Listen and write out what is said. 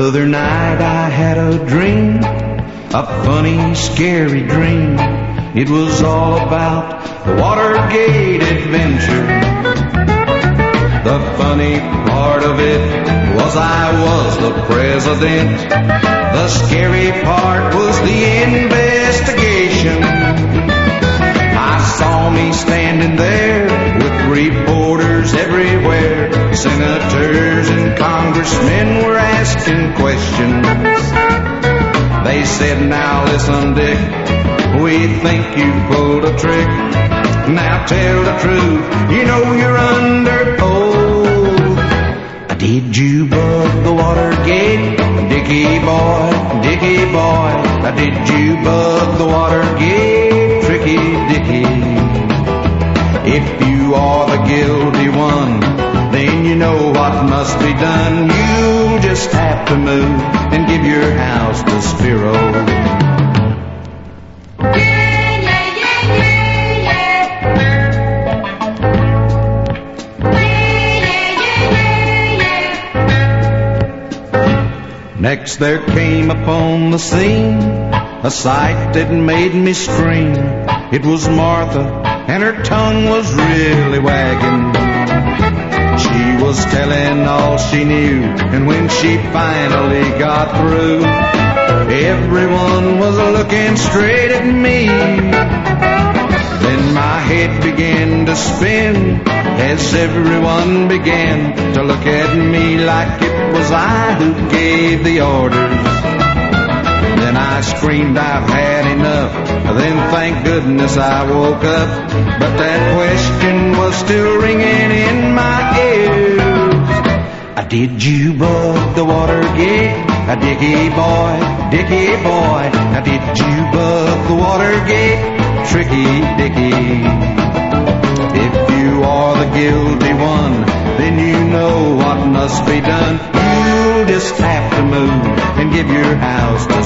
other night I had a dream, a funny, scary dream. It was all about the Watergate adventure. The funny part of it was I was the president. The scary part was the investigation. I saw me standing there with reporters everywhere. Senators and congressmen were asking questions. They said, now listen, Dick, we think you pulled a trick. Now tell the truth, you know you're under oath. Did you bug the Watergate, Dickie boy, Dickie boy? Did you bug the Watergate, Tricky Dickie? If you are the guilty one, then you know what must be done. You'll just have to move and give your house to Spiro. Next there came upon the scene a sight that made me scream. It was Martha, and her tongue was really wagging. She was telling all she knew, and when she finally got through, everyone was looking straight at me. Then my head began to spin as everyone began to look at me like it was I who gave the orders. Then I screamed, I've had enough. Then thank goodness I woke up, but that question was still ringing in my ears. Did you bug the Watergate, Dickie boy, Dickie boy? Did you bug the Watergate, Tricky Dickie? If you are the guilty one, then you know what must be done. You'll just have to move and give your house to